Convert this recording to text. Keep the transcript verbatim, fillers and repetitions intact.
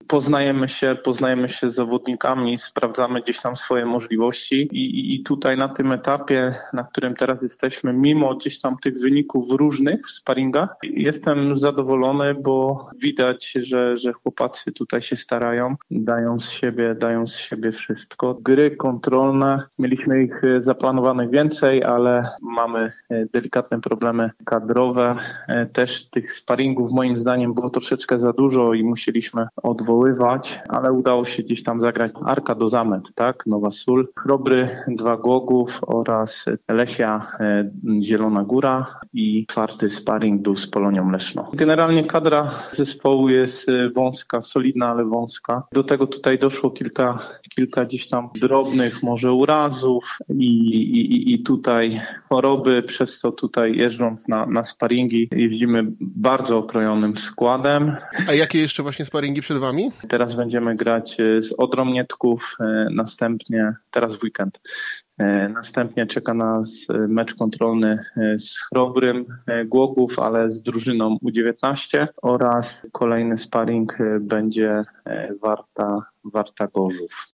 poznajemy się, poznajemy się z zawodnikami, sprawdzamy gdzieś tam swoje możliwości i, i tutaj na tym etapie, na którym teraz jesteśmy, mimo gdzieś tam tych wyników różnych w sparingach, jestem zadowolony, bo widać, że, że chłopacy tutaj się starają, dają z siebie, dają z siebie wszystko. Gry kontrolne, mieliśmy ich zaplanowanych więcej, ale mamy delikatne problemy kadrowe. Też tych sparingów moim zdaniem było troszeczkę za dużo i musieliśmy odwoływać, ale udało się gdzieś tam zagrać Arka do Zamet, tak? Nowa Sól, Chrobry, dwa Głogów oraz Lechia Zielona Góra i czwarty sparing był z Polonią Leszno. Generalnie kadra zespołu jest wąska, solidna, ale wąska. Do tego tutaj doszło kilka, kilka gdzieś tam drobnych może urazów i, i, i tutaj choroby, przez co tutaj jeżdżąc na, na sparingi jeździmy bardzo okrojonym składem. A jakie jeszcze właśnie sparingi przed wami? Teraz będziemy grać z Odrą Mnietków, następnie teraz w weekend. Następnie czeka nas mecz kontrolny z Chrobrym Głogów, ale z drużyną U dziewiętnaście oraz kolejny sparing będzie Warta, Warta Gorzów.